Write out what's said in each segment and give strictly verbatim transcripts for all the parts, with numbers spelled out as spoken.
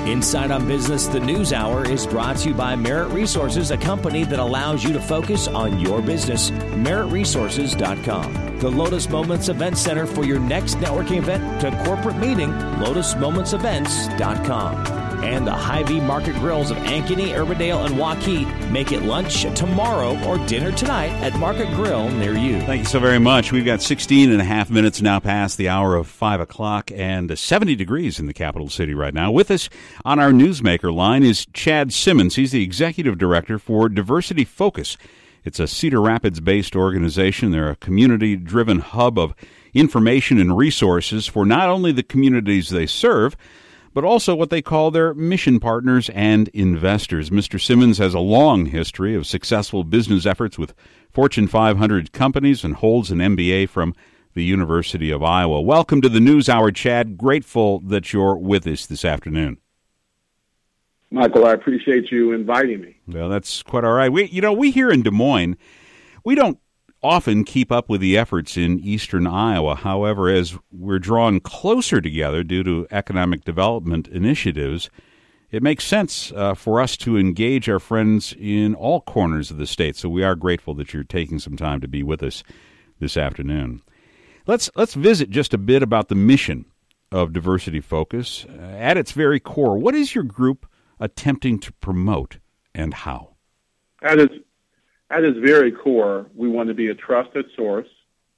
Inside on Business, the News Hour is brought to you by Merit Resources, a company that allows you to focus on your business. merit resources dot com. The Lotus Moments Event Center for your next networking event to corporate meeting, lotus moments events dot com. And the Hy-Vee Market Grills of Ankeny, Urbandale, and Waukee. Make it lunch tomorrow or dinner tonight at Market Grill near you. Thank you so very much. We've got sixteen and a half minutes now past the hour of five o'clock and seventy degrees in the capital city right now. With us on our Newsmaker line is Chad Simmons. He's the Executive Director for Diversity Focus. It's a Cedar Rapids-based organization. They're a community-driven hub of information and resources for not only the communities they serve, but also what they call their mission partners and investors. Mister Simmons has a long history of successful business efforts with Fortune five hundred companies and holds an M B A from the University of Iowa. Welcome to the News Hour, Chad. Grateful that you're with us this afternoon. Michael, I appreciate you inviting me. Well, that's quite all right. We, you know, we here in Des Moines, we don't often keep up with the efforts in eastern Iowa. However, as we're drawn closer together due to economic development initiatives, it makes sense uh, for us to engage our friends in all corners of the state. So we are grateful that you're taking some time to be with us this afternoon. Let's let's visit just a bit about the mission of Diversity Focus. Uh, at its very core, what is your group attempting to promote and how? At its, at its very core, we want to be a trusted source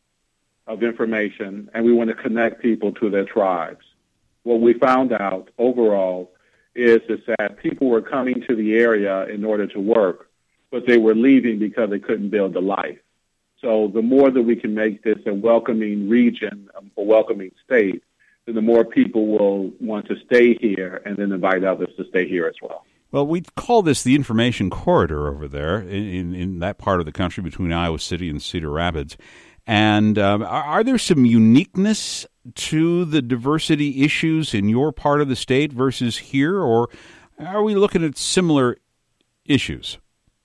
of information, and we want to connect people to their tribes. What we found out overall is, is that people were coming to the area in order to work, but they were leaving because they couldn't build a life. So the more that we can make this a welcoming region, a welcoming state, then the more people will want to stay here and then invite others to stay here as well. Well, we call this the information corridor over there in, in that part of the country between Iowa City and Cedar Rapids. And um, are, are there some uniqueness to the diversity issues in your part of the state versus here, or are we looking at similar issues?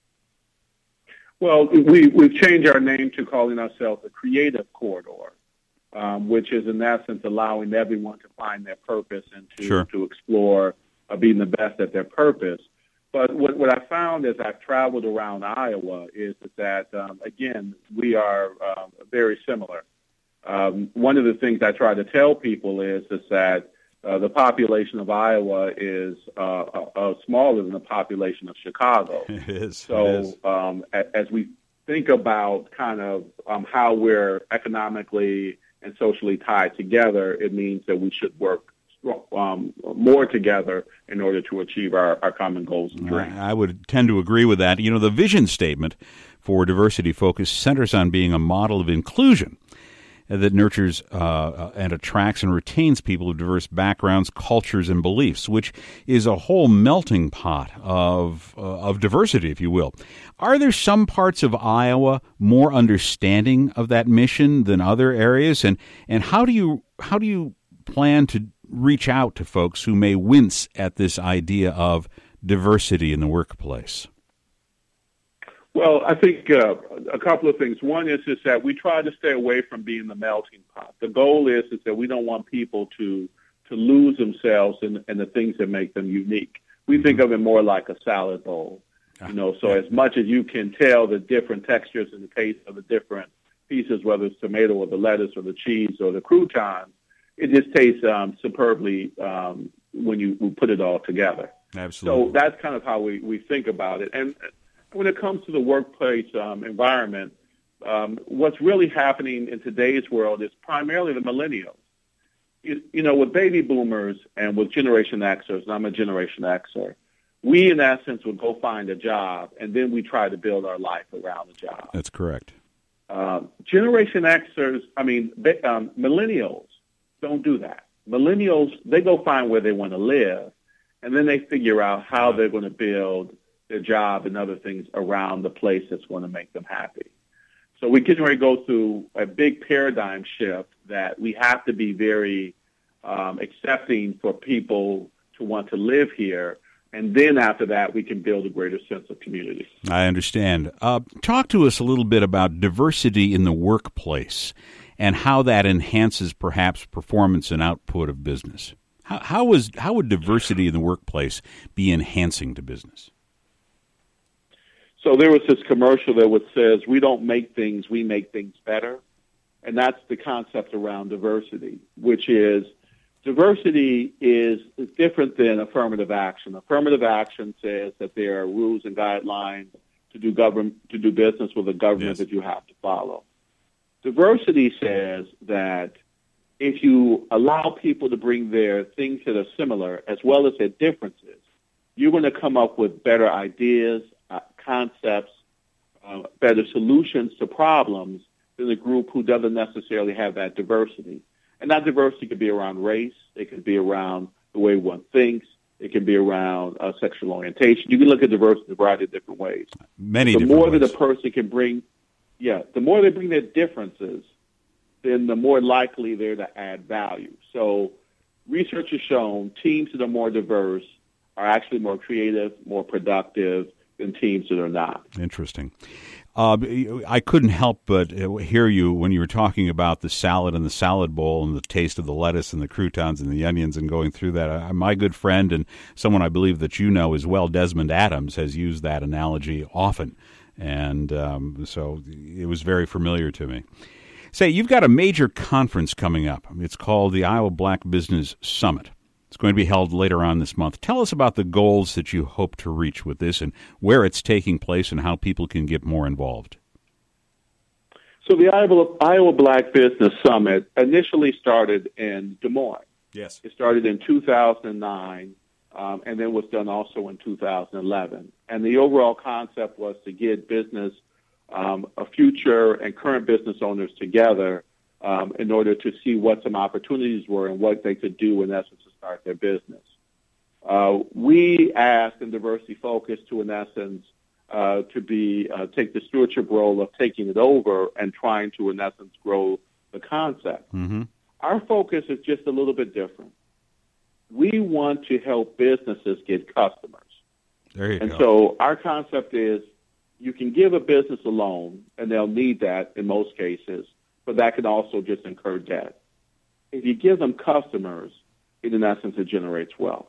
Well, we, we've changed our name to calling ourselves the Creative Corridor, um, which is in essence allowing everyone to find their purpose and to, sure. to explore uh, being the best at their purpose. But what, what I found as I've traveled around Iowa is that, um, again, we are uh, very similar. Um, one of the things I try to tell people is, is that uh, the population of Iowa is uh, uh, uh, smaller than the population of Chicago. It is. So it is. Um, a, as we think about kind of um, how we're economically and socially tied together, it means that we should work Um, more together in order to achieve our, our common goals and dreams. I would tend to agree with that. You know, the vision statement for Diversity Focus centers on being a model of inclusion that nurtures uh, and attracts and retains people of diverse backgrounds, cultures, and beliefs, which is a whole melting pot of uh, of diversity, if you will. Are there some parts of Iowa more understanding of that mission than other areas? And and how do you how do you plan to reach out to folks who may wince at this idea of diversity in the workplace? Well, I think uh, a couple of things. One is, is that we try to stay away from being the melting pot. The goal is, is that we don't want people to to lose themselves in, in the things that make them unique. We think of it more like a salad bowl. You know, so as much as you can tell the different textures and the taste of the different pieces, whether it's tomato or the lettuce or the cheese or the croutons, it just tastes um, superbly um, when you put it all together. Absolutely. So that's kind of how we, we think about it. And when it comes to the workplace um, environment, um, what's really happening in today's world is primarily the millennials. You, you know, with baby boomers and with Generation Xers, and I'm a Generation Xer, we in essence would go find a job, and then we try to build our life around the job. That's correct. Uh, Generation Xers, I mean, um, millennials, don't do that. Millennials, they go find where they want to live, and then they figure out how they're going to build their job and other things around the place that's going to make them happy. So we're getting ready to go through a big paradigm shift that we have to be very um, accepting for people to want to live here, and then after that, we can build a greater sense of community. I understand. Uh, talk to us a little bit about diversity in the workplace and how that enhances perhaps performance and output of business. How, how, was, how would diversity in the workplace be enhancing to business? So there was this commercial that would says, we don't make things, we make things better. And that's the concept around diversity, which is diversity is different than affirmative action. Affirmative action says that there are rules and guidelines to do government, to do business with a government yes. that you have to follow. Diversity says that if you allow people to bring their things that are similar as well as their differences, you're going to come up with better ideas, uh, concepts, uh, better solutions to problems than a group who doesn't necessarily have that diversity. And that diversity could be around race. It could be around the way one thinks. It can be around uh, sexual orientation. You can look at diversity in a variety of different ways. Many the different more ways. that a person can bring, yeah, the more they bring their differences, then the more likely they're to add value. So research has shown teams that are more diverse are actually more creative, more productive than teams that are not. Interesting. Uh, I couldn't help but hear you when you were talking about the salad and the salad bowl and the taste of the lettuce and the croutons and the onions and going through that. Uh, my good friend and someone I believe that you know as well, Desmond Adams, has used that analogy often. And um, so it was very familiar to me. Say, you've got a major conference coming up. It's called the Iowa Black Business Summit. It's going to be held later on this month. Tell us about the goals that you hope to reach with this and where it's taking place and how people can get more involved. So the Iowa, Iowa Black Business Summit initially started in Des Moines. Yes. It started in two thousand nine um, and then was done also in two thousand eleven. And the overall concept was to get business, um, a future and current business owners together um, in order to see what some opportunities were and what they could do in essence to start their business. Uh, we asked in Diversity Focus to, in essence, uh, to be uh, take the stewardship role of taking it over and trying to, in essence, grow the concept. Mm-hmm. Our focus is just a little bit different. We want to help businesses get customers. There you and go. so our concept is you can give a business a loan, and they'll need that in most cases, but that can also just incur debt. If you give them customers, it, in essence, it generates wealth.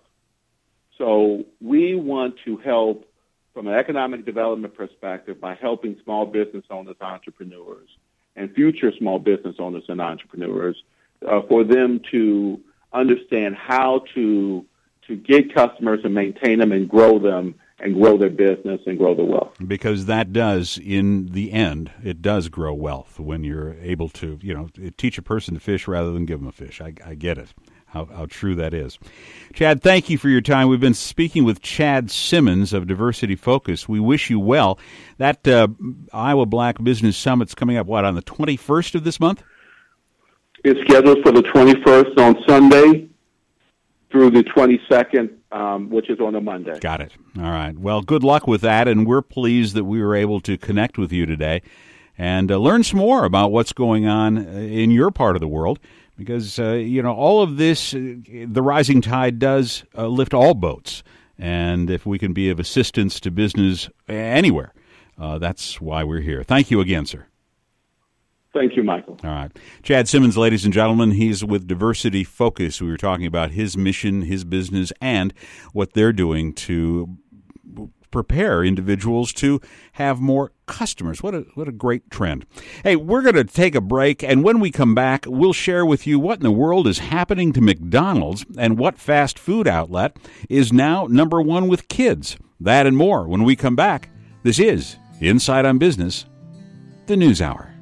So we want to help from an economic development perspective by helping small business owners, entrepreneurs, and future small business owners and entrepreneurs uh, for them to understand how to to get customers and maintain them and grow them and grow their business and grow their wealth. Because that does, in the end, it does grow wealth when you're able to, you know, teach a person to fish rather than give them a fish. I, I get it, how, how true that is. Chad, thank you for your time. We've been speaking with Chad Simmons of Diversity Focus. We wish you well. That uh, Iowa Black Business Summit's coming up, what, on the twenty-first of this month? It's scheduled for the twenty-first on Sunday through the twenty-second, um, which is on a Monday. Got it. All right. Well, good luck with that, and we're pleased that we were able to connect with you today and uh, learn some more about what's going on in your part of the world, because, uh, you know, all of this, uh, the rising tide does uh, lift all boats, and if we can be of assistance to business anywhere, uh, that's why we're here. Thank you again, sir. Thank you, Michael. All right. Chad Simmons, ladies and gentlemen, he's with Diversity Focus. We were talking about his mission, his business, and what they're doing to prepare individuals to have more customers. What a what a great trend. Hey, we're going to take a break, and when we come back, we'll share with you what in the world is happening to McDonald's and what fast food outlet is now number one with kids. That and more when we come back. This is Inside on Business, the News Hour.